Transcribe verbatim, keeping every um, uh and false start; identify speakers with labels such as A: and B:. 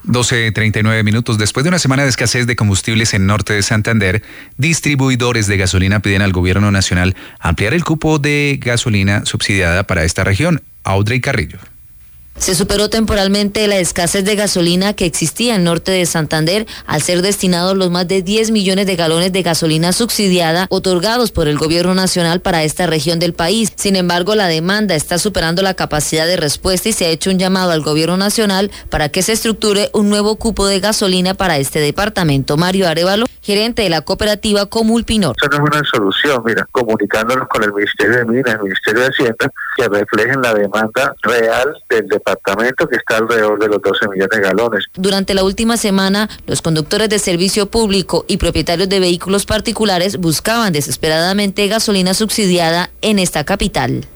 A: doce treinta y nueve minutos. Después de una semana de escasez de combustibles en norte de Santander, distribuidores de gasolina piden al gobierno nacional ampliar el cupo de gasolina subsidiada para esta región. Audrey Carrillo.
B: Se superó temporalmente la escasez de gasolina que existía en norte de Santander al ser destinados los más de diez millones de galones de gasolina subsidiada otorgados por el gobierno nacional para esta región del país. Sin embargo, la demanda está superando la capacidad de respuesta y se ha hecho un llamado al gobierno nacional para que se estructure un nuevo cupo de gasolina para este departamento. Mario Arévalo, gerente de la cooperativa Comulpinor.
C: Eso no es una solución, mira, comunicándonos con el Ministerio de Minas, el Ministerio de Hacienda, que reflejen la demanda real del departamento. departamento que está alrededor de los doce millones de galones.
B: Durante la última semana, los conductores de servicio público y propietarios de vehículos particulares buscaban desesperadamente gasolina subsidiada en esta capital.